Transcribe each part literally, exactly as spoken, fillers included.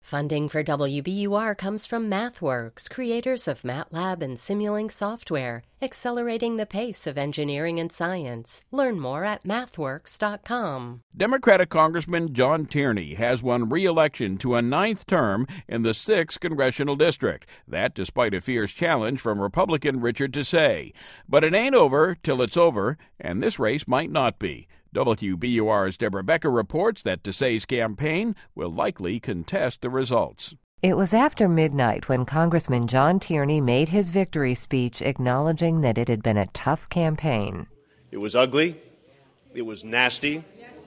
Funding for W B U R comes from MathWorks, creators of MATLAB and Simulink software, accelerating the pace of engineering and science. Learn more at mathworks dot com. Democratic Congressman John Tierney has won re-election to a ninth term in the sixth Congressional District. That despite a fierce challenge from Republican Richard Tisei. But it ain't over till it's over, and this race might not be. W B U R's Deborah Becker reports that Tisei's campaign will likely contest the results. It was after midnight when Congressman John Tierney made his victory speech acknowledging that it had been a tough campaign. It was ugly. It was nasty.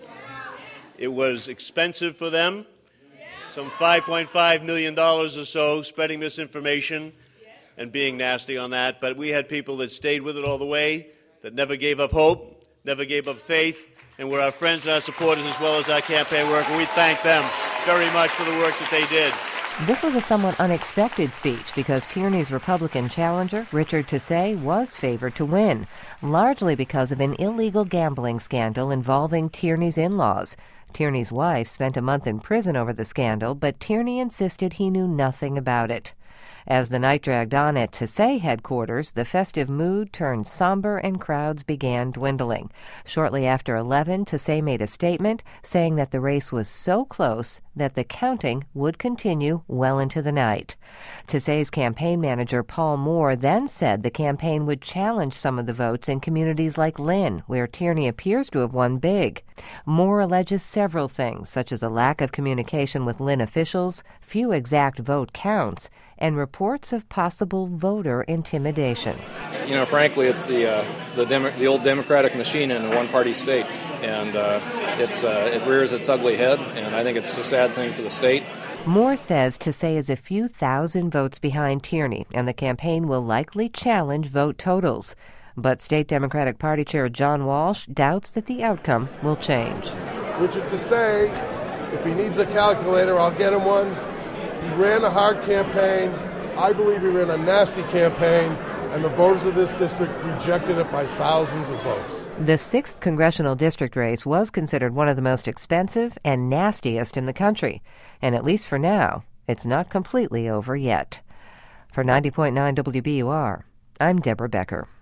It was expensive for them, some five point five million dollars or so, spreading misinformation and being nasty on that. But we had people that stayed with it all the way, that never gave up hope, never gave up faith, and were our friends and our supporters as well as our campaign work, and we thank them very much for the work that they did. This was a somewhat unexpected speech because Tierney's Republican challenger, Richard Tisei, was favored to win, largely because of an illegal gambling scandal involving Tierney's in-laws. Tierney's wife spent a month in prison over the scandal, but Tierney insisted he knew nothing about it. As the night dragged on at Tisei headquarters, the festive mood turned somber and crowds began dwindling. Shortly after eleven, Tisei made a statement saying that the race was so close that the counting would continue well into the night. Tisei's campaign manager, Paul Moore, then said the campaign would challenge some of the votes in communities like Lynn, where Tierney appears to have won big. Moore alleges several things, such as a lack of communication with Lynn officials, few exact vote counts, and reports of possible voter intimidation. You know, frankly, it's the uh, the, Demo- the old Democratic machine in a one-party state, and uh, it's uh, it rears its ugly head, and I think it's a sad thing for the state. Moore says Tisei is a few thousand votes behind Tierney, and the campaign will likely challenge vote totals. But State Democratic Party Chair John Walsh doubts that the outcome will change. Richard Tisei, if he needs a calculator, I'll get him one. He ran a hard campaign. I believe he ran a nasty campaign, and the voters of this district rejected it by thousands of votes. The sixth congressional district race was considered one of the most expensive and nastiest in the country. And at least for now, it's not completely over yet. For ninety point nine W B U R, I'm Deborah Becker.